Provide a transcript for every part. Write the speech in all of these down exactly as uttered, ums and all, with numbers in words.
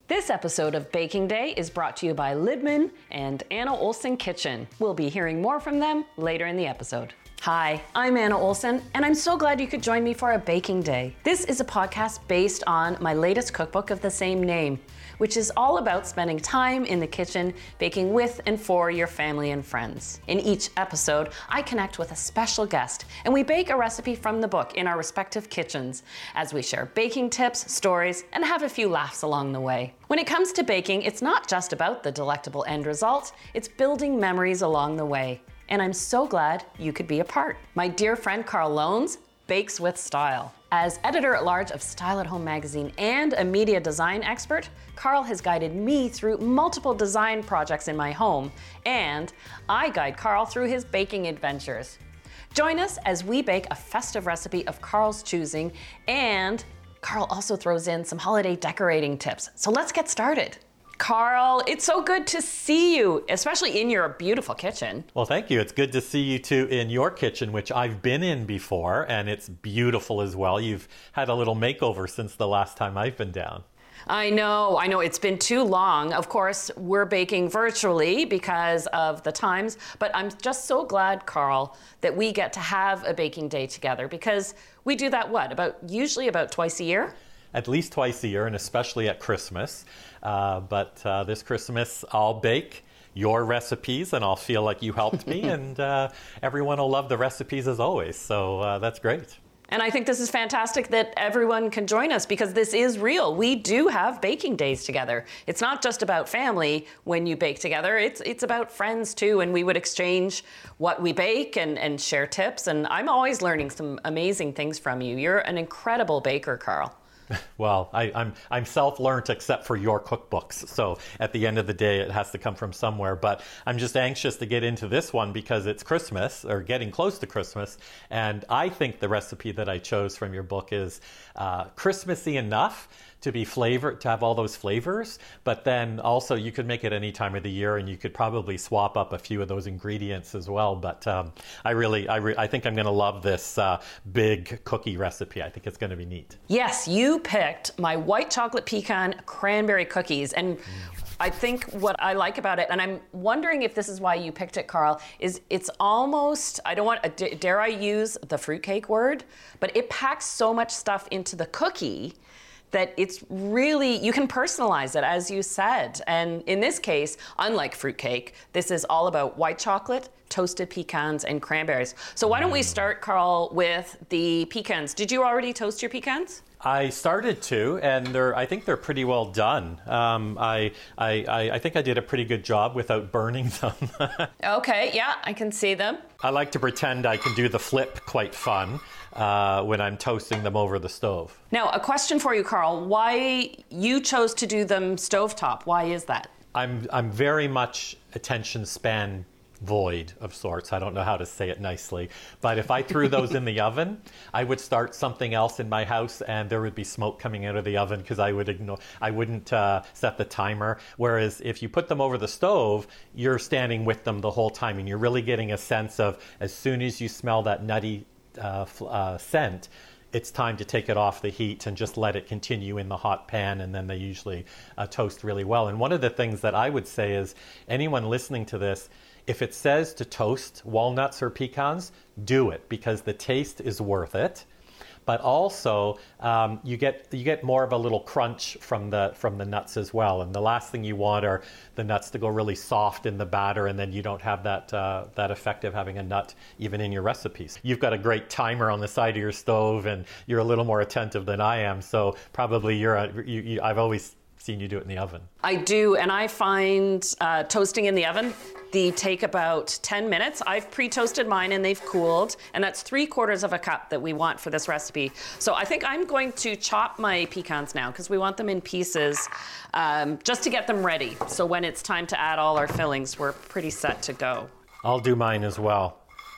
This episode of Baking Day is brought to you by Lidman and Anna Olsen Kitchen. We'll be hearing more from them later in the episode. Hi, I'm Anna Olsen, and I'm so glad you could join me for a Baking Day. This is a podcast based on my latest cookbook of the same name, which is all about spending time in the kitchen, baking with and for your family and friends. In each episode, I connect with a special guest, and we bake a recipe from the book in our respective kitchens, as we share baking tips, stories, and have a few laughs along the way. When it comes to baking, it's not just about the delectable end result, it's building memories along the way. And I'm so glad you could be a part. My dear friend Carl Loans bakes with style. As editor-at-large of Style at Home magazine and a media design expert, Carl has guided me through multiple design projects in my home, and I guide Carl through his baking adventures. Join us as we bake a festive recipe of Carl's choosing, and Carl also throws in some holiday decorating tips. So let's get started. Carl, it's so good to see you, especially in your beautiful kitchen. Well, thank you. It's good to see you too in your kitchen, which I've been in before, and it's beautiful as well. You've had a little makeover since the last time I've been down. I know, I know, it's been too long. Of course, we're baking virtually because of the times, but I'm just so glad, Carl, that we get to have a baking day together, because we do that, what, about usually about twice a year? At least twice a year, and especially at Christmas. Uh, but uh, this Christmas, I'll bake your recipes, and I'll feel like you helped me, and uh, everyone will love the recipes as always. So uh, that's great. And I think this is fantastic that everyone can join us, because this is real. We do have baking days together. It's not just about family when you bake together. It's it's about friends too, and we would exchange what we bake and, and share tips. And I'm always learning some amazing things from you. You're an incredible baker, Carl. Well, I, I'm I'm self-learned except for your cookbooks. So at the end of the day, it has to come from somewhere. But I'm just anxious to get into this one because it's Christmas, or getting close to Christmas. And I think the recipe that I chose from your book is uh, Christmassy enough to be flavored, to have all those flavors. But then also you could make it any time of the year, and you could probably swap up a few of those ingredients as well. But um, I really, I, re- I think I'm going to love this uh, big cookie recipe. I think it's going to be neat. Yes, you picked my white chocolate pecan cranberry cookies. And mm. I think what I like about it, and I'm wondering if this is why you picked it, Carl, is it's almost, I don't want, dare I use the fruitcake word, but it packs so much stuff into the cookie that it's really, you can personalize it, as you said. And in this case, unlike fruitcake, this is all about white chocolate, toasted pecans, and cranberries. So why don't we start, Carl, with the pecans. Did you already toast your pecans? I started to, and they're, I think they're pretty well done. Um, I, I, I think I did a pretty good job without burning them. Okay, yeah, I can see them. I like to pretend I can do the flip quite fun uh, when I'm toasting them over the stove. Now, a question for you, Carl. Why you chose to do them stovetop? Why is that? I'm, I'm very much attention span void of sorts. I don't know how to say it nicely. But if I threw those in the oven, I would start something else in my house, and there would be smoke coming out of the oven because I would ignore, I wouldn't uh, set the timer. Whereas if you put them over the stove, you're standing with them the whole time, and you're really getting a sense of, as soon as you smell that nutty uh, uh, scent, it's time to take it off the heat and just let it continue in the hot pan, and then they usually uh, toast really well. And one of the things that I would say is, anyone listening to this, if it says to toast walnuts or pecans, do it, because the taste is worth it. But also, um, you get you get more of a little crunch from the from the nuts as well. And the last thing you want are the nuts to go really soft in the batter, and then you don't have that uh, that effect of having a nut even in your recipes. You've got a great timer on the side of your stove, and you're a little more attentive than I am. So probably you're a, you, you, I've always seen you do it in the oven. I do, and I find uh, toasting in the oven, they take about ten minutes. I've pre-toasted mine and they've cooled, and that's three quarters of a cup that we want for this recipe. So I think I'm going to chop my pecans now, because we want them in pieces, um, just to get them ready. So when it's time to add all our fillings, we're pretty set to go. I'll do mine as well.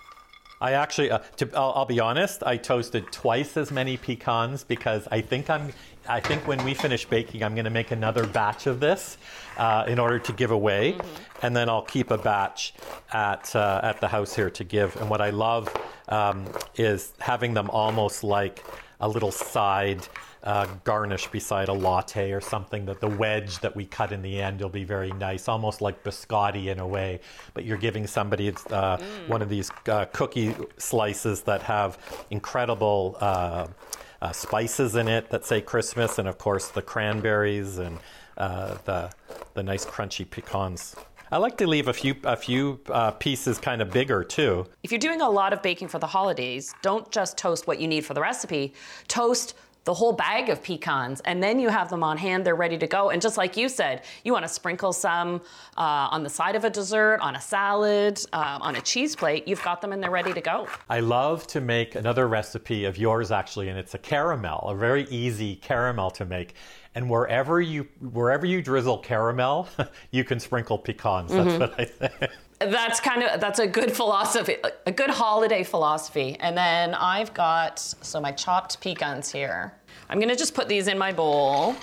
I actually, uh, to, I'll, I'll be honest, I toasted twice as many pecans because I think I'm, I think when we finish baking, I'm going to make another batch of this uh, in order to give away, mm-hmm. and then I'll keep a batch at uh, at the house here to give. And what I love um, is having them almost like a little side uh, garnish beside a latte or something. That the wedge that we cut in the end will be very nice, almost like biscotti in a way. But you're giving somebody uh, mm. one of these uh, cookie slices that have incredible uh, uh, spices in it that say Christmas, and of course the cranberries and uh, the the nice crunchy pecans. I like to leave a few a few uh, pieces kind of bigger too. If you're doing a lot of baking for the holidays, don't just toast what you need for the recipe. Toast the whole bag of pecans, and then you have them on hand. They're ready to go. And just like you said, you want to sprinkle some uh, on the side of a dessert, on a salad, um, on a cheese plate. You've got them and they're ready to go. I love to make another recipe of yours, actually, and it's a caramel, a very easy caramel to make. And wherever you wherever you drizzle caramel, you can sprinkle pecans. That's mm-hmm. what I think. That's kind of, that's a good philosophy, a good holiday philosophy. And then I've got, so my chopped pecans here. I'm gonna just put these in my bowl.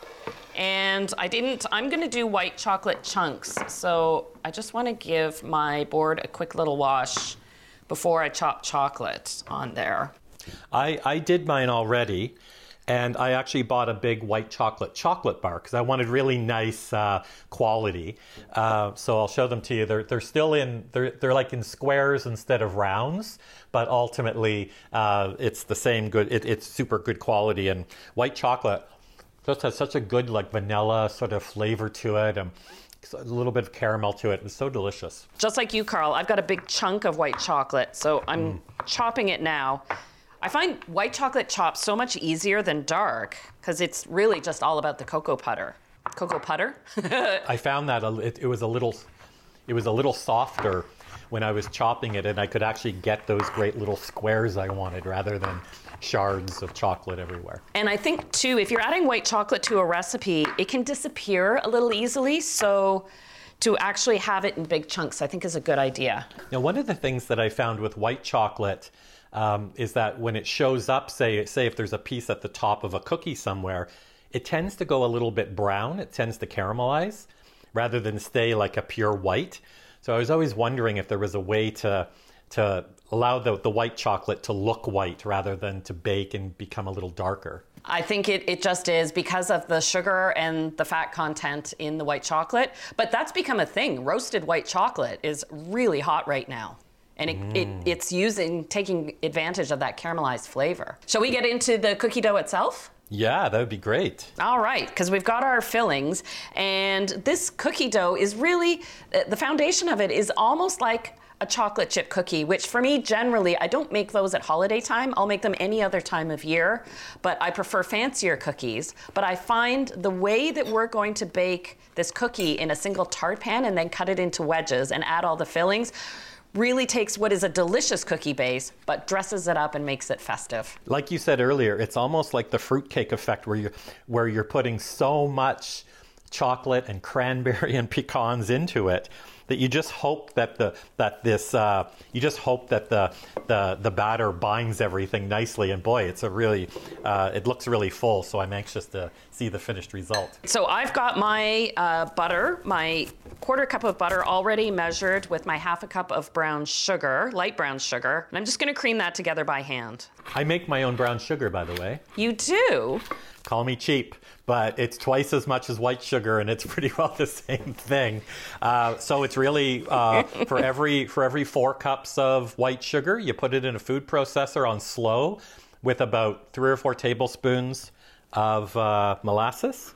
And I didn't, I'm gonna do white chocolate chunks. So I just wanna give my board a quick little wash before I chop chocolate on there. I, I did mine already. And I actually bought a big white chocolate chocolate bar because I wanted really nice uh, quality. Uh, so I'll show them to you. They're they're still in they're they're like in squares instead of rounds, but ultimately uh, it's the same good. It, it's super good quality, and white chocolate just has such a good like vanilla sort of flavor to it, and a little bit of caramel to it. It's so delicious. Just like you, Carl, I've got a big chunk of white chocolate, so I'm mm. chopping it now. I find white chocolate chopped so much easier than dark because it's really just all about the cocoa putter. Cocoa putter? I found that it, it was a little, it was a little softer when I was chopping it, and I could actually get those great little squares I wanted rather than shards of chocolate everywhere. And I think too, if you're adding white chocolate to a recipe, it can disappear a little easily. So to actually have it in big chunks, I think is a good idea. Now, one of the things that I found with white chocolate Um, is that when it shows up, say, say if there's a piece at the top of a cookie somewhere, it tends to go a little bit brown. It tends to caramelize rather than stay like a pure white. So I was always wondering if there was a way to to allow the, the white chocolate to look white rather than to bake and become a little darker. I think it, it just is because of the sugar and the fat content in the white chocolate. But that's become a thing. Roasted white chocolate is really hot right now. And it, mm. it, it's using, taking advantage of that caramelized flavor. Shall we get into the cookie dough itself? Yeah, that would be great. All right, because we've got our fillings. And this cookie dough is really, the foundation of it is almost like a chocolate chip cookie, which for me, generally, I don't make those at holiday time. I'll make them any other time of year, but I prefer fancier cookies. But I find the way that we're going to bake this cookie in a single tart pan and then cut it into wedges and add all the fillings really takes what is a delicious cookie base, but dresses it up and makes it festive. Like you said earlier, it's almost like the fruitcake effect where you're, where you're putting so much chocolate and cranberry and pecans into it that you just hope that the that this uh, you just hope that the the the batter binds everything nicely. And boy, it's a really uh, it looks really full. So I'm anxious to see the finished result. So I've got my uh, butter, my quarter cup of butter already measured with my half a cup of brown sugar, light brown sugar, and I'm just going to cream that together by hand. I make my own brown sugar, by the way. You do? Call me cheap, but it's twice as much as white sugar, and it's pretty well the same thing. Uh, so it's really uh, for every for every four cups of white sugar, you put it in a food processor on slow with about three or four tablespoons of uh, molasses.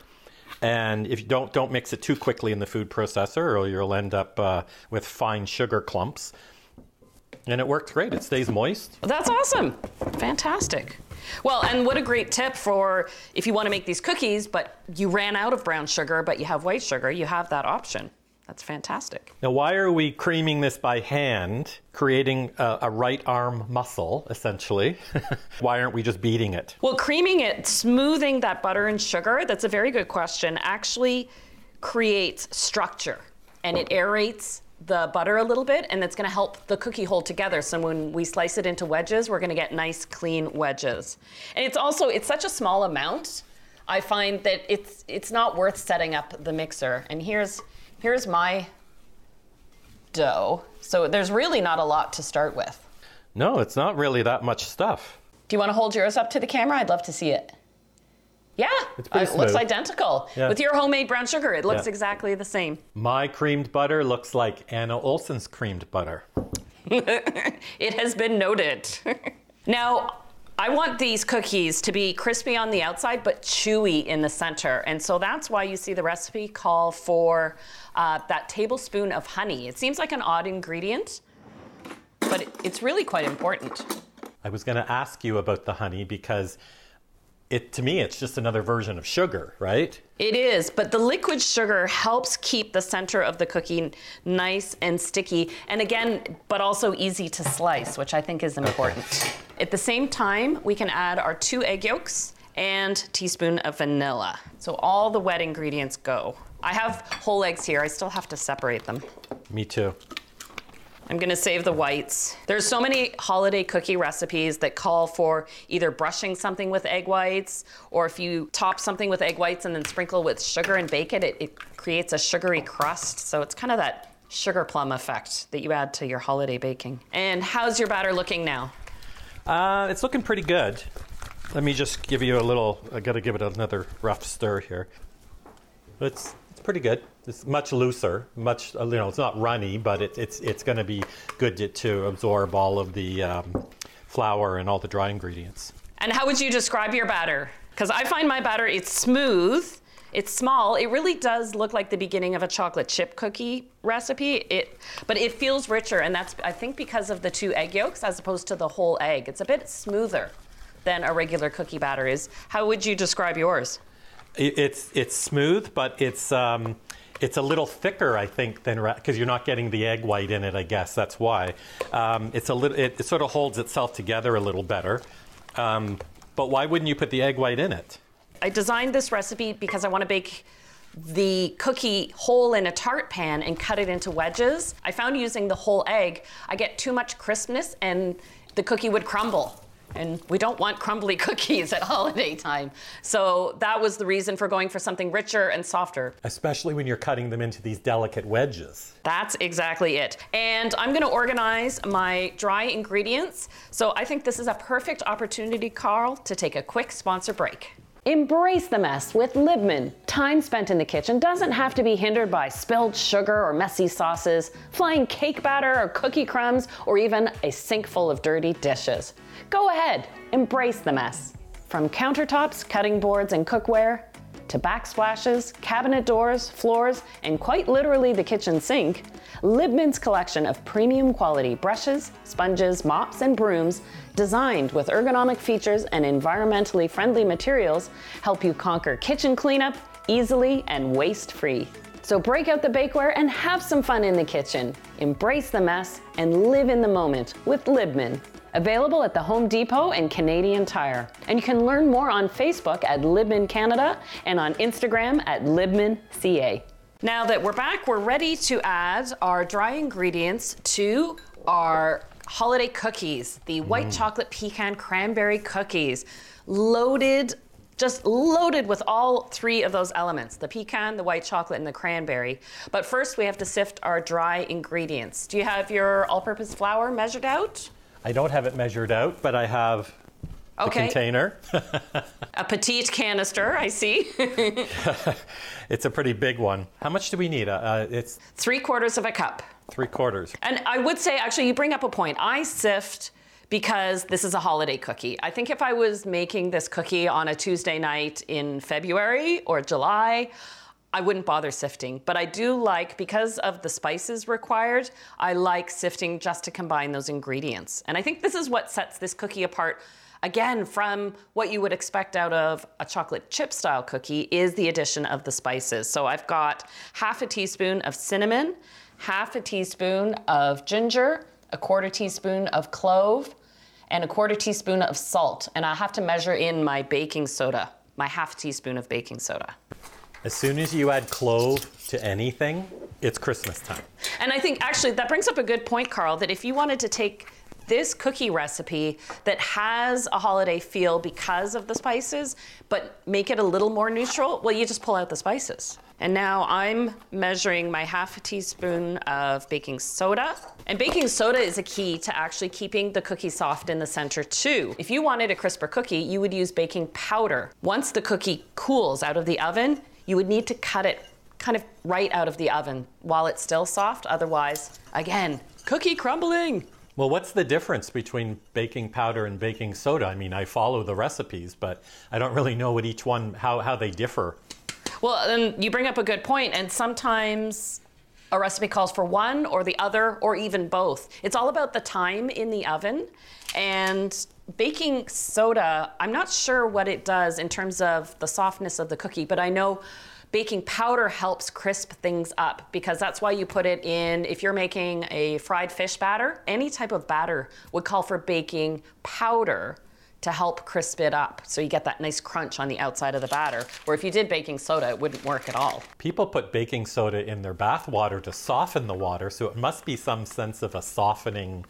And if you don't don't mix it too quickly in the food processor, or you'll end up uh, with fine sugar clumps. And it worked great. It stays moist. That's awesome. Fantastic. Well, and what a great tip for if you want to make these cookies, but you ran out of brown sugar, but you have white sugar, you have that option. That's fantastic. Now, why are we creaming this by hand, creating a, a right arm muscle, essentially? Why aren't we just beating it? Well, creaming it, smoothing that butter and sugar, that's a very good question, actually creates structure, and it aerates the butter a little bit, and it's going to help the cookie hold together. So when we slice it into wedges, we're going to get nice, clean wedges. And it's also, it's such a small amount, I find that it's it's not worth setting up the mixer. And here's here's my dough. So there's really not a lot to start with. No, it's not really that much stuff. Do you want to hold yours up to the camera? I'd love to see it. Yeah, It's pretty it looks smooth. identical. Yeah. With your homemade brown sugar, it looks Yeah. exactly the same. My creamed butter looks like Anna Olsen's creamed butter. It has been noted. Now, I want these cookies to be crispy on the outside, but chewy in the center. And so that's why you see the recipe call for uh, that tablespoon of honey. It seems like an odd ingredient, but it, it's really quite important. I was going to ask you about the honey because it, to me, it's just another version of sugar, right? It is, but the liquid sugar helps keep the center of the cookie nice and sticky, and again, but also easy to slice, which I think is important. Okay. At the same time, we can add our two egg yolks and teaspoon of vanilla. So all the wet ingredients go. I have whole eggs here. I still have to separate them. Me too. I'm gonna save the whites. There's so many holiday cookie recipes that call for either brushing something with egg whites, or if you top something with egg whites and then sprinkle with sugar and bake it, it, it creates a sugary crust. So it's kind of that sugar plum effect that you add to your holiday baking. And how's your batter looking now? Uh, it's looking pretty good. Let me just give you a little, I gotta give it another rough stir here. It's it's pretty good. It's much looser, much, you know, it's not runny, but it, it's it's going to be good to, to absorb all of the um, flour and all the dry ingredients. And how would you describe your batter? Because I find my batter, it's smooth, it's small. It really does look like the beginning of a chocolate chip cookie recipe, It, but it feels richer, and that's, I think, because of the two egg yolks as opposed to the whole egg. It's a bit smoother than a regular cookie batter is. How would you describe yours? It, it's it's smooth, but it's um, it's a little thicker, I think, than because you're not getting the egg white in it. I guess that's why. Um, it's a little. It, it sort of holds itself together a little better. Um, but why wouldn't you put the egg white in it? I designed this recipe because I want to bake the cookie whole in a tart pan and cut it into wedges. I found using the whole egg, I get too much crispness and the cookie would crumble. And we don't want crumbly cookies at holiday time. So that was the reason for going for something richer and softer. Especially when you're cutting them into these delicate wedges. That's exactly it. And I'm gonna organize my dry ingredients. So I think this is a perfect opportunity, Carl, to take a quick sponsor break. Embrace the mess with Libman. Time spent in the kitchen doesn't have to be hindered by spilled sugar or messy sauces, flying cake batter or cookie crumbs, or even a sink full of dirty dishes. Go ahead, embrace the mess. From countertops, cutting boards, and cookware, to backsplashes, cabinet doors, floors, and quite literally the kitchen sink, Libman's collection of premium quality brushes, sponges, mops, and brooms designed with ergonomic features and environmentally friendly materials help you conquer kitchen cleanup easily and waste-free. So break out the bakeware and have some fun in the kitchen. Embrace the mess and live in the moment with Libman. Available at the Home Depot and Canadian Tire. And you can learn more on Facebook at Libman Canada and on Instagram at Libman C A. Now that we're back, we're ready to add our dry ingredients to our holiday cookies, the white mm. chocolate pecan cranberry cookies, loaded, just loaded with all three of those elements, the pecan, the white chocolate, and the cranberry. But first we have to sift our dry ingredients. Do you have your all-purpose flour measured out? I don't have it measured out, but I have the okay. container. A petite canister, I see. It's a pretty big one. How much do we need? Uh, it's three quarters of a cup. Three quarters. And I would say, actually, you bring up a point. I sift because this is a holiday cookie. I think if I was making this cookie on a Tuesday night in February or July, I wouldn't bother sifting, but I do like, because of the spices required, I like sifting just to combine those ingredients. And I think this is what sets this cookie apart, again, from what you would expect out of a chocolate chip style cookie, is the addition of the spices. So I've got half a teaspoon of cinnamon, half a teaspoon of ginger, a quarter teaspoon of clove, and a quarter teaspoon of salt. And I have to measure in my baking soda, my half teaspoon of baking soda. As soon as you add clove to anything, it's Christmas time. And I think actually that brings up a good point, Carl, that if you wanted to take this cookie recipe that has a holiday feel because of the spices, but make it a little more neutral, well, you just pull out the spices. And now I'm measuring my half a teaspoon of baking soda. And baking soda is a key to actually keeping the cookie soft in the center too. If you wanted a crisper cookie, you would use baking powder. Once the cookie cools out of the oven, you would need to cut it kind of right out of the oven while it's still soft. Otherwise, again, cookie crumbling. Well, what's the difference between baking powder and baking soda? I mean, I follow the recipes, but I don't really know what each one, how, how they differ. Well, and you bring up a good point, and sometimes a recipe calls for one or the other or even both. It's all about the time in the oven, and baking soda, I'm not sure what it does in terms of the softness of the cookie, but I know baking powder helps crisp things up because that's why you put it in, if you're making a fried fish batter, any type of batter would call for baking powder to help crisp it up. So you get that nice crunch on the outside of the batter, where if you did baking soda, it wouldn't work at all. People put baking soda in their bath water to soften the water, so it must be some sense of a softening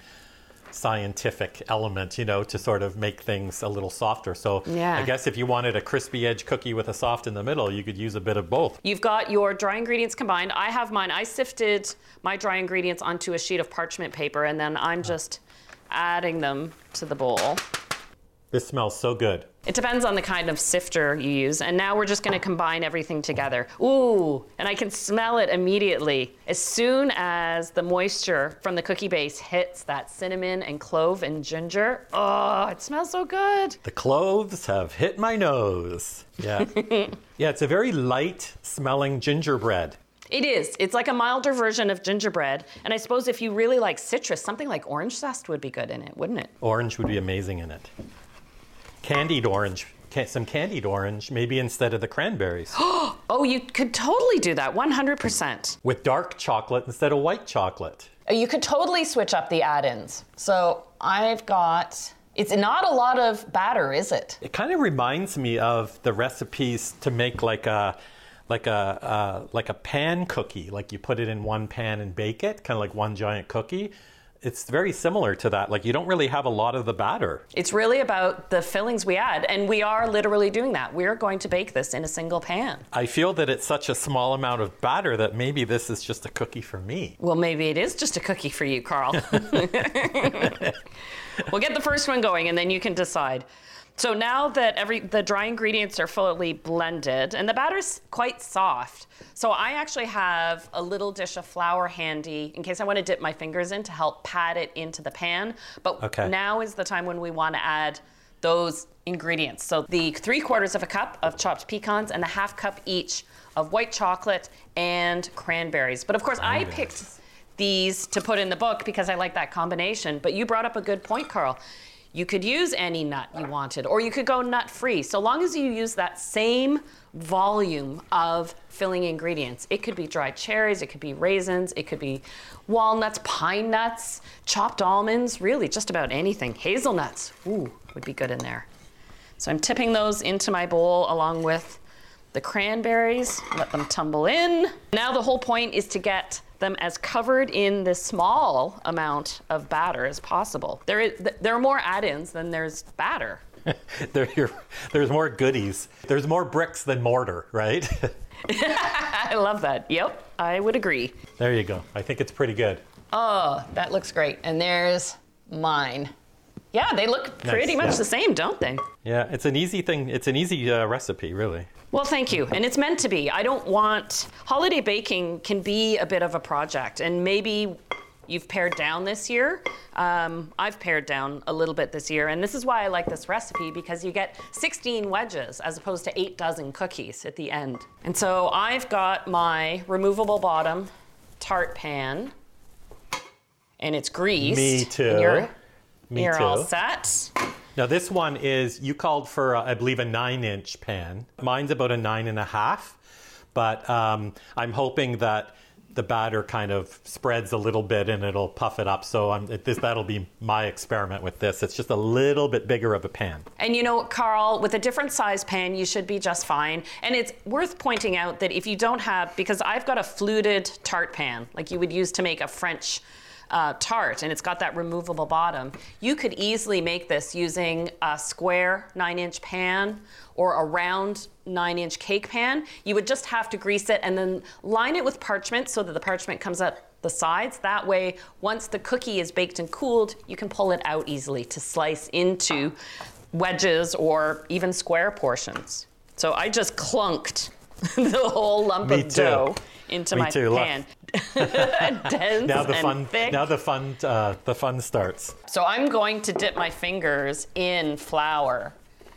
scientific element, you know, to sort of make things a little softer. So yeah. I guess if you wanted a crispy edge cookie with a soft in the middle, you could use a bit of both. You've got your dry ingredients combined. I have mine. I sifted my dry ingredients onto a sheet of parchment paper, and then I'm just adding them to the bowl. This smells so good. It depends on the kind of sifter you use. And now we're just going to combine everything together. Ooh, and I can smell it immediately. As soon as the moisture from the cookie base hits that cinnamon and clove and ginger, oh, it smells so good. The cloves have hit my nose. Yeah. Yeah, it's a very light smelling gingerbread. It is. It's like a milder version of gingerbread. And I suppose if you really like citrus, something like orange zest would be good in it, wouldn't it? Orange would be amazing in it. Candied orange, some candied orange, maybe instead of the cranberries. Oh, you could totally do that, one hundred percent. With dark chocolate instead of white chocolate. You could totally switch up the add-ins. So I've got, it's not a lot of batter, is it? It kind of reminds me of the recipes to make like a, like a, uh, like a pan cookie. Like you put it in one pan and bake it, kind of like one giant cookie. It's very similar to that. Like you don't really have a lot of the batter. It's really about the fillings we add, and we are literally doing that. We're going to bake this in a single pan. I feel that it's such a small amount of batter that maybe this is just a cookie for me. Well, maybe it is just a cookie for you, Carl. We'll get the first one going, and then you can decide. So now that every the dry ingredients are fully blended, and the batter's quite soft, so I actually have a little dish of flour handy in case I want to dip my fingers in to help pat it into the pan. But okay. Now is the time when we want to add those ingredients. So the three quarters of a cup of chopped pecans and the half cup each of white chocolate and cranberries. But of course, I picked these to put in the book because I like that combination. But you brought up a good point, Carl. You could use any nut you wanted, or you could go nut-free. So long as you use that same volume of filling ingredients. It could be dried cherries, it could be raisins, it could be walnuts, pine nuts, chopped almonds, really just about anything. Hazelnuts, ooh, would be good in there. So I'm tipping those into my bowl along with the cranberries, let them tumble in. Now the whole point is to get them as covered in this small amount of batter as possible. There is, there are more add-ins than there's batter. there, there's more goodies. There's more bricks than mortar, right? I love that. Yep, I would agree. There you go. I think it's pretty good. Oh, that looks great. And there's mine. Yeah, they look pretty nice, much yeah. the same, don't they? Yeah, it's an easy thing. It's an easy uh, recipe, really. Well, thank you. And it's meant to be. I don't want... Holiday baking can be a bit of a project. And maybe you've pared down this year. Um, I've pared down a little bit this year. And this is why I like this recipe, because you get sixteen wedges as opposed to eight dozen cookies at the end. And so I've got my removable bottom tart pan. And it's greased. Me too. And you're, Me you're too. all set. Now this one is, you called for, uh, I believe, a nine inch pan. Mine's about a nine and a half, but um, I'm hoping that the batter kind of spreads a little bit and it'll puff it up. So I'm, this, that'll be my experiment with this. It's just a little bit bigger of a pan. And you know, Carl, with a different size pan, you should be just fine. And it's worth pointing out that if you don't have, because I've got a fluted tart pan, like you would use to make a French uh, tart, and it's got that removable bottom. You could easily make this using a square nine-inch pan or a round nine-inch cake pan. You would just have to grease it and then line it with parchment so that the parchment comes up the sides. That way, once the cookie is baked and cooled, you can pull it out easily to slice into wedges or even square portions. So I just clunked the whole lump Me of too. dough into Me my too. pan. Dense Now the and fun. thick. Now the fun. Uh, the fun starts. So I'm going to dip my fingers in flour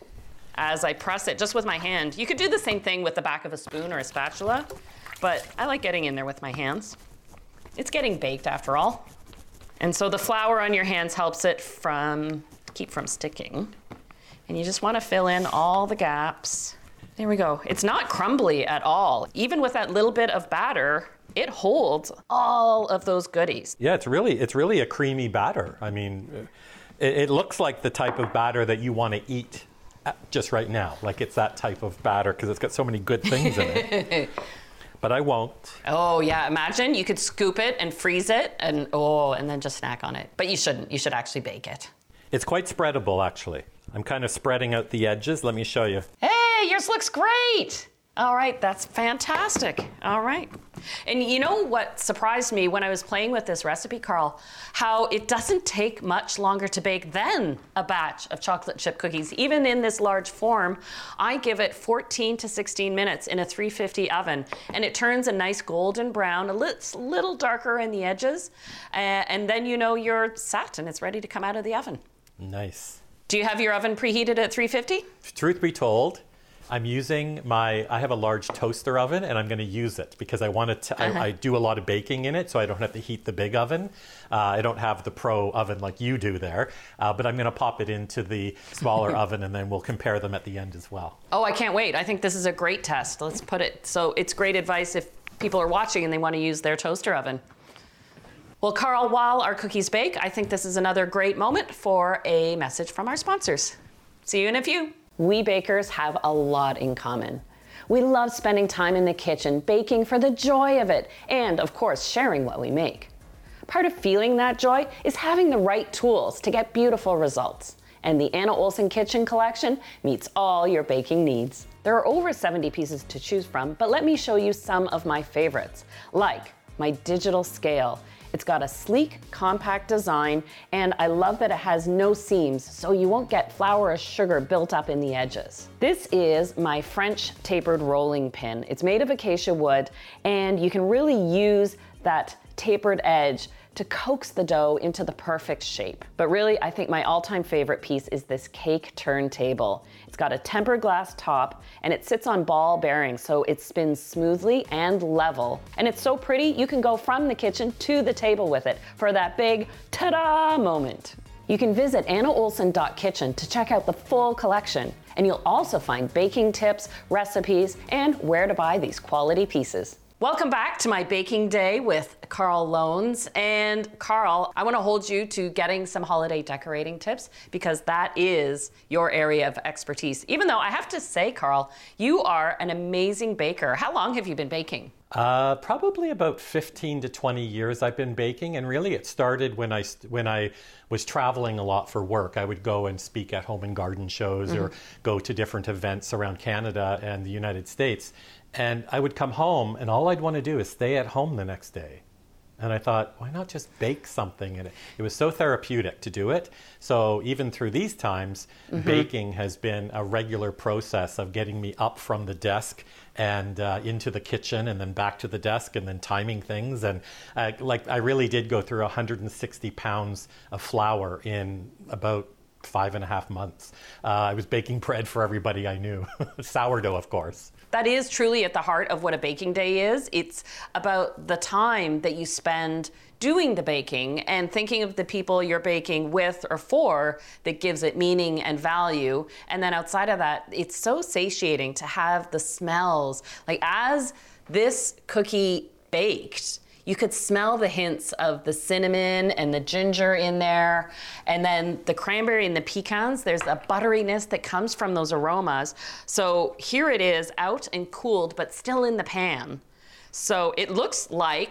as I press it just with my hand. You could do the same thing with the back of a spoon or a spatula, but I like getting in there with my hands. It's getting baked after all. And so the flour on your hands helps it from keep from sticking. And you just want to fill in all the gaps. There we go. It's not crumbly at all. Even with that little bit of batter, it holds all of those goodies. Yeah, it's really it's really a creamy batter. I mean, it, it looks like the type of batter that you want to eat just right now. Like it's that type of batter because it's got so many good things in it. But I won't. Oh yeah, imagine you could scoop it and freeze it and oh, and then just snack on it. But you shouldn't. You should actually bake it. It's quite spreadable, actually. I'm kind of spreading out the edges. Let me show you. Hey, yours looks great. All right, that's fantastic. All right. And you know what surprised me when I was playing with this recipe, Carl? How it doesn't take much longer to bake than a batch of chocolate chip cookies. Even in this large form, I give it fourteen to sixteen minutes in a three fifty oven, and it turns a nice golden brown, a little, little darker in the edges, uh, and then you know you're set and it's ready to come out of the oven. Nice. Do you have your oven preheated at three fifty? Truth be told, I'm using my, I have a large toaster oven and I'm going to use it because I want to, Uh-huh. I, I do a lot of baking in it so I don't have to heat the big oven. Uh, I don't have the pro oven like you do there, uh, but I'm going to pop it into the smaller oven and then we'll compare them at the end as well. Oh, I can't wait. I think this is a great test. Let's put it, so it's great advice if people are watching and they want to use their toaster oven. Well, Carl, while our cookies bake, I think this is another great moment for a message from our sponsors. See you in a few. We bakers have a lot in common. We love spending time in the kitchen, baking for the joy of it, and of course, sharing what we make. Part of feeling that joy is having the right tools to get beautiful results. And the Anna Olson Kitchen Collection meets all your baking needs. There are over seventy pieces to choose from, but let me show you some of my favorites, like my digital scale. It's got a sleek, compact design, and I love that it has no seams, so you won't get flour or sugar built up in the edges. This is my French tapered rolling pin. It's made of acacia wood, and you can really use that tapered edge to coax the dough into the perfect shape. But really, I think my all-time favorite piece is this cake turntable. It's got a tempered glass top, and it sits on ball bearings, so it spins smoothly and level. And it's so pretty, you can go from the kitchen to the table with it for that big ta-da moment. You can visit anna olson dot kitchen to check out the full collection, and you'll also find baking tips, recipes, and where to buy these quality pieces. Welcome back to my baking day with Carl Loans. And Carl, I want to hold you to getting some holiday decorating tips because that is your area of expertise. Even though I have to say, Carl, you are an amazing baker. How long have you been baking? Uh, probably about fifteen to twenty years I've been baking, and really it started when I when I was traveling a lot for work. I would go and speak at home and garden shows mm-hmm. or go to different events around Canada and the United States. And I would come home and all I'd want to do is stay at home the next day. And I thought, why not just bake something? And it, it was so therapeutic to do it. So even through these times, mm-hmm. baking has been a regular process of getting me up from the desk and uh, into the kitchen and then back to the desk and then timing things. And uh, like I really did go through one hundred sixty pounds of flour in about five and a half months. Uh, I was baking bread for everybody I knew. Sourdough, of course. That is truly at the heart of what a baking day is. It's about the time that you spend doing the baking and thinking of the people you're baking with or for that gives it meaning and value. And then outside of that, it's so satiating to have the smells. Like as this cookie baked, you could smell the hints of the cinnamon and the ginger in there. And then the cranberry and the pecans, there's a butteriness that comes from those aromas. So here it is out and cooled, but still in the pan. So it looks like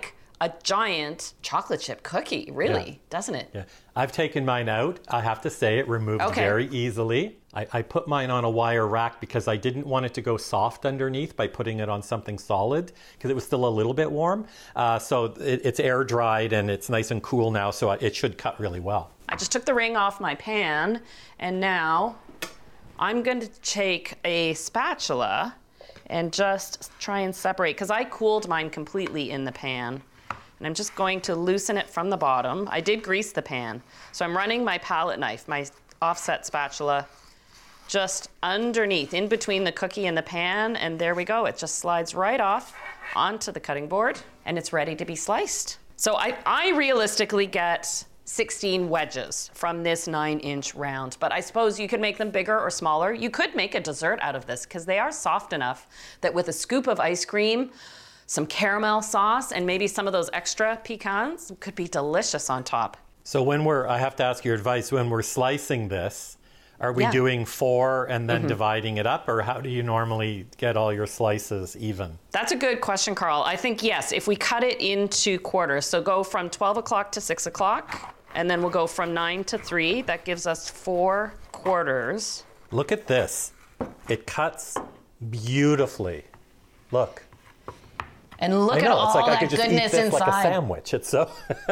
a giant chocolate chip cookie, really, Yeah. doesn't it? Yeah, I've taken mine out. I have to say it removed Okay. very easily. I, I put mine on a wire rack because I didn't want it to go soft underneath by putting it on something solid because it was still a little bit warm. Uh, so it, it's air dried and it's nice and cool now, so it should cut really well. I just took the ring off my pan, and now I'm going to take a spatula and just try and separate, because I cooled mine completely in the pan. And I'm just going to loosen it from the bottom. I did grease the pan. So I'm running my palette knife, my offset spatula, just underneath, in between the cookie and the pan, and there we go. It just slides right off onto the cutting board, and it's ready to be sliced. So I, I realistically get sixteen wedges from this nine inch round, but I suppose you could make them bigger or smaller. You could make a dessert out of this because they are soft enough that with a scoop of ice cream, some caramel sauce, and maybe some of those extra pecans, it could be delicious on top. So when we're, I have to ask your advice, when we're slicing this, are we Yeah. doing four and then mm-hmm. dividing it up, or how do you normally get all your slices even? That's a good question, Carl. I think, yes, if we cut it into quarters, so go from twelve o'clock to six o'clock, and then we'll go from nine to three. That gives us four quarters. Look at this. It cuts beautifully. Look. And look I know, at all it's like that I could just goodness eat this inside. like a sandwich. It's so.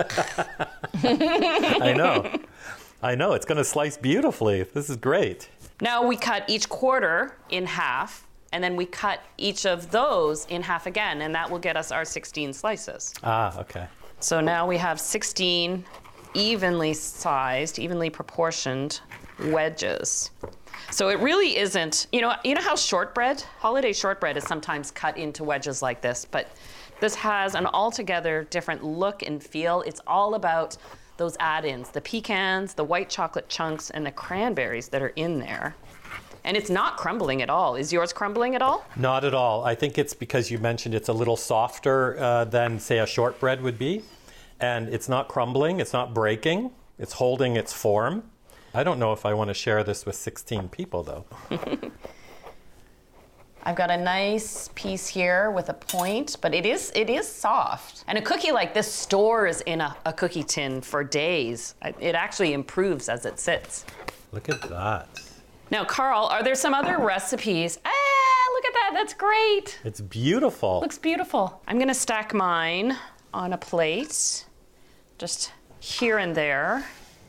I know. I know. It's going to slice beautifully. This is great. Now we cut each quarter in half, and then we cut each of those in half again, and that will get us our sixteen slices. Ah, okay. So now we have sixteen evenly sized, evenly proportioned wedges. So it really isn't, you know, you know how shortbread, holiday shortbread is sometimes cut into wedges like this, but this has an altogether different look and feel. It's all about those add-ins, the pecans, the white chocolate chunks, and the cranberries that are in there. And it's not crumbling at all. Is yours crumbling at all? Not at all. I think it's because you mentioned it's a little softer uh, than, say, a shortbread would be. And it's not crumbling, it's not breaking, it's holding its form. I don't know if I want to share this with sixteen people, though. I've got a nice piece here with a point, but it is it is soft. And a cookie like this stores in a, a cookie tin for days. It actually improves as it sits. Look at that. Now, Carl, are there some other recipes? Ah, look at that, that's great. It's beautiful. Looks beautiful. I'm gonna stack mine on a plate, just here and there.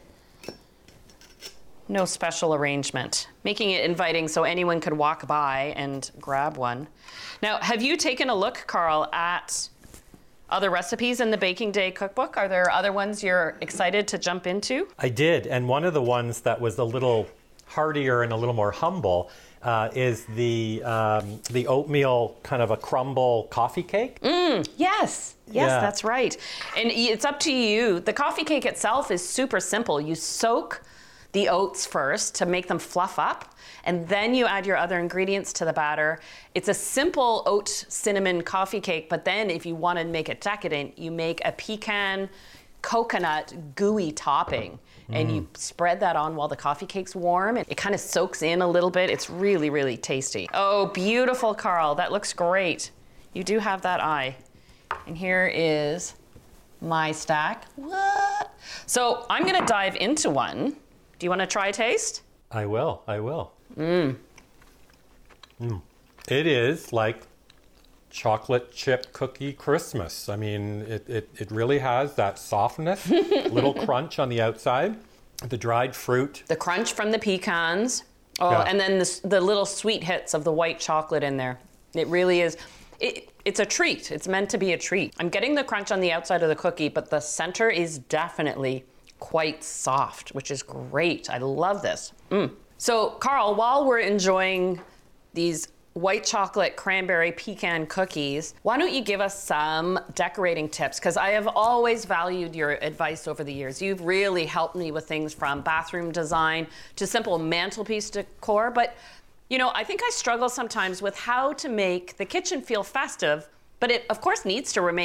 No special arrangement, making it inviting so anyone could walk by and grab one. Now, have you taken a look, Carl, at other recipes in the Baking Day cookbook? Are there other ones you're excited to jump into? I did, and one of the ones that was a little heartier and a little more humble uh, is the um, the oatmeal kind of a crumble coffee cake. Mm, yes, yes, Yeah. that's right. And it's up to you. The coffee cake itself is super simple. You soak the oats first to make them fluff up, and then you add your other ingredients to the batter. It's a simple oat cinnamon coffee cake, but then if you want to make it decadent, you make a pecan coconut gooey topping, and you spread that on while the coffee cake's warm. It, it kind of soaks in a little bit. It's really, really tasty. Oh, beautiful, Carl. That looks great. You do have that eye. And here is my stack. What? So I'm gonna dive into one. Do you want to try a taste? I will, I will. Mmm. Mm. It is like chocolate chip cookie Christmas. I mean, it, it, it really has that softness, little crunch on the outside, the dried fruit. The crunch from the pecans. Oh, Yeah. and then the, the little sweet hits of the white chocolate in there. It really is. It, it's a treat. It's meant to be a treat. I'm getting the crunch on the outside of the cookie, but the center is definitely quite soft, which is great. I love this. Mm. So, Carl, while we're enjoying these white chocolate cranberry pecan cookies, why don't you give us some decorating tips? Because I have always valued your advice over the years. You've really helped me with things from bathroom design to simple mantelpiece decor. But, you know, I think I struggle sometimes with how to make the kitchen feel festive, but it, of course, needs to remain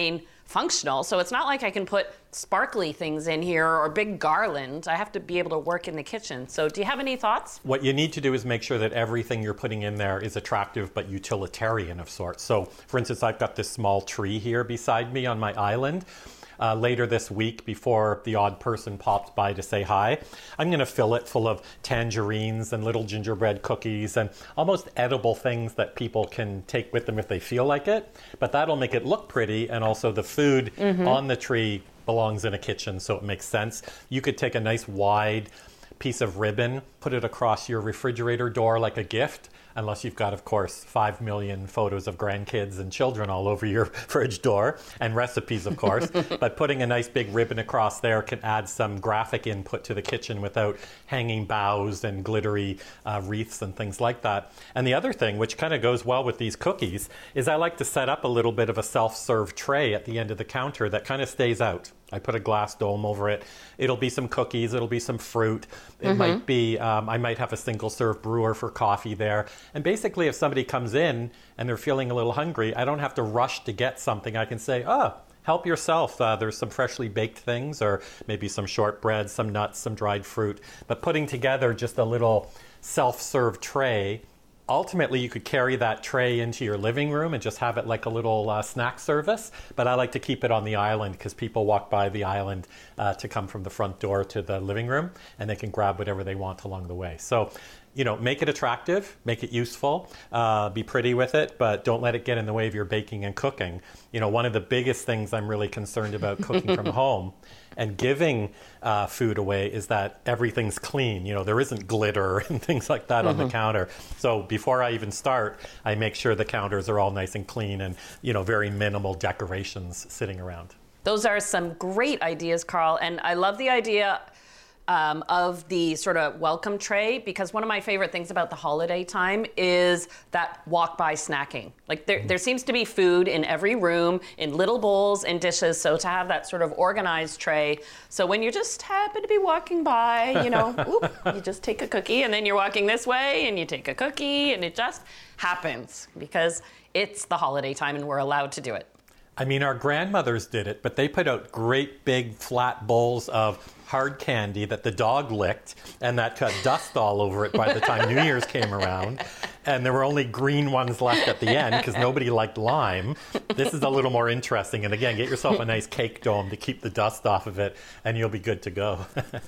functional. So it's not like I can put sparkly things in here or big garland. I have to be able to work in the kitchen. So do you have any thoughts? What you need to do is make sure that everything you're putting in there is attractive but utilitarian of sorts. So for instance, I've got this small tree here beside me on my island. Uh, later this week, before the odd person pops by to say hi, I'm going to fill it full of tangerines and little gingerbread cookies and almost edible things that people can take with them if they feel like it. But that'll make it look pretty, and also the food mm-hmm. on the tree belongs in a kitchen, so it makes sense. You could take a nice wide piece of ribbon, put it across your refrigerator door like a gift, unless you've got, of course, five million photos of grandkids and children all over your fridge door, and recipes, of course. But putting a nice big ribbon across there can add some graphic input to the kitchen without hanging boughs and glittery uh, wreaths and things like that. And the other thing, which kind of goes well with these cookies, is I like to set up a little bit of a self-serve tray at the end of the counter that kind of stays out. I put a glass dome over it. It'll be some cookies. It'll be some fruit. It mm-hmm. might be, um, I might have a single serve brewer for coffee there. And basically, if somebody comes in and they're feeling a little hungry, I don't have to rush to get something. I can say, oh, help yourself. Uh, there's some freshly baked things, or maybe some shortbread, some nuts, some dried fruit. But putting together just a little self-serve tray, ultimately, you could carry that tray into your living room and just have it like a little uh, snack service. But I like to keep it on the island because people walk by the island uh, to come from the front door to the living room, and they can grab whatever they want along the way. So, you know, make it attractive, make it useful, uh, be pretty with it, but don't let it get in the way of your baking and cooking. You know, one of the biggest things I'm really concerned about cooking from home and giving uh, food away is that everything's clean. You know, there isn't glitter and things like that mm-hmm. on the counter. So before I even start, I make sure the counters are all nice and clean and, you know, very minimal decorations sitting around. Those are some great ideas, Carl. And I love the idea Um, of the sort of welcome tray, because one of my favorite things about the holiday time is that walk-by snacking. Like there, there seems to be food in every room, in little bowls and dishes, so to have that sort of organized tray. So when you just happen to be walking by, you know, whoop, you just take a cookie, and then you're walking this way and you take a cookie, and it just happens because it's the holiday time and we're allowed to do it. I mean, our grandmothers did it, but they put out great big flat bowls of hard candy that the dog licked, and that got dust all over it by the time New Year's came around. And there were only green ones left at the end because nobody liked lime. This is a little more interesting. And again, get yourself a nice cake dome to keep the dust off of it, and you'll be good to go.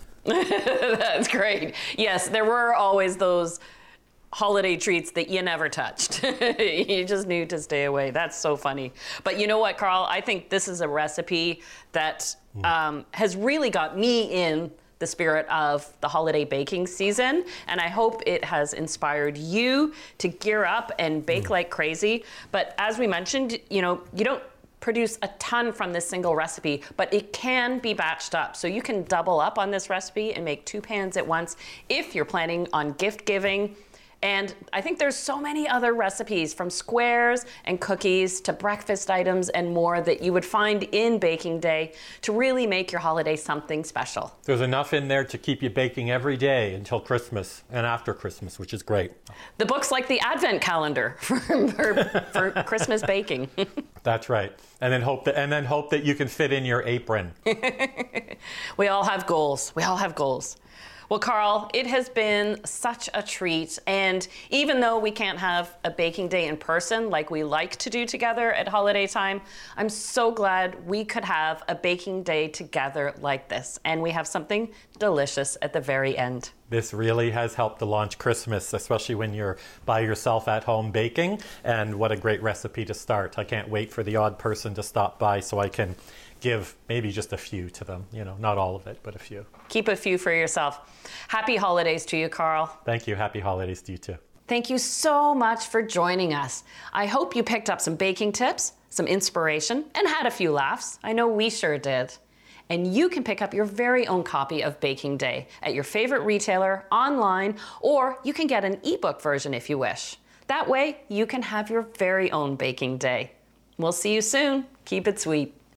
That's great. Yes, there were always those holiday treats that you never touched. You just knew to stay away. That's so funny. But you know what, Carl? I think this is a recipe that um, has really got me in the spirit of the holiday baking season. And I hope it has inspired you to gear up and bake mm. like crazy. But as we mentioned, you know, you don't produce a ton from this single recipe, but it can be batched up. So you can double up on this recipe and make two pans at once if you're planning on gift giving. And I think there's so many other recipes, from squares and cookies to breakfast items and more, that you would find in Baking Day to really make your holiday something special. There's enough in there to keep you baking every day until Christmas and after Christmas, which is great. The book's like the Advent calendar for, for, for Christmas baking. That's right. And then hope that and then hope that you can fit in your apron. We all have goals. We all have goals. Well, Carl, it has been such a treat. And even though we can't have a baking day in person like we like to do together at holiday time, I'm so glad we could have a baking day together like this. And we have something delicious at the very end. This really has helped to launch Christmas, especially when you're by yourself at home baking. And what a great recipe to start. I can't wait for the odd person to stop by so I can give maybe just a few to them. You know, not all of it, but a few. Keep a few for yourself. Happy holidays to you, Carl. Thank you. Happy holidays to you too. Thank you so much for joining us. I hope you picked up some baking tips, some inspiration, and had a few laughs. I know we sure did. And you can pick up your very own copy of Baking Day at your favorite retailer, online, or you can get an ebook version if you wish. That way, you can have your very own baking day. We'll see you soon. Keep it sweet.